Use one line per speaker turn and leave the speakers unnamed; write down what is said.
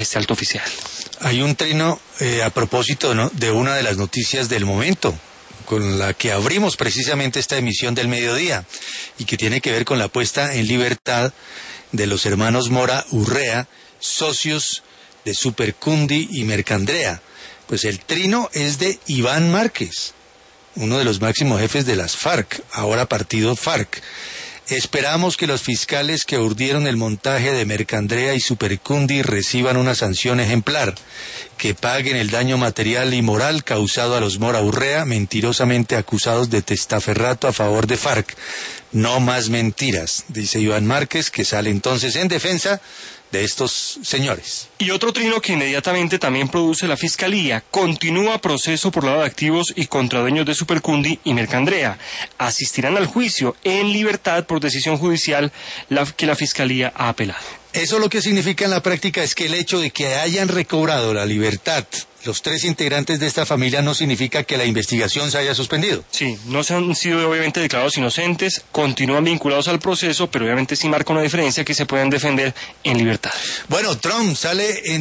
este alto oficial.
Hay un trino a propósito, ¿no?, de una de las noticias del momento, con la que abrimos precisamente esta emisión del mediodía, y que tiene que ver con la puesta en libertad de los hermanos Mora Urrea, socios de Supercundi y Mercandrea. Pues el trino es de Iván Márquez, uno de los máximos jefes de las FARC, ahora partido FARC. Esperamos que los fiscales que urdieron el montaje de Mercandrea y Supercundi reciban una sanción ejemplar, que paguen el daño material y moral causado a los Mora Urrea, mentirosamente acusados de testaferrato a favor de FARC. No más mentiras, dice Iván Márquez, que sale entonces en defensa de estos señores.
Y otro trino que inmediatamente también produce la Fiscalía: continúa proceso por lavado de activos y contra dueños de Supercundi y Mercandrea. Asistirán al juicio en libertad por decisión judicial que la Fiscalía ha apelado.
Eso lo que significa en la práctica es que el hecho de que hayan recobrado la libertad los tres integrantes de esta familia no significa que la investigación se haya suspendido.
Sí, no se han sido obviamente declarados inocentes, continúan vinculados al proceso, pero obviamente sí marca una diferencia, que se pueden defender en libertad.
Bueno, Trump sale en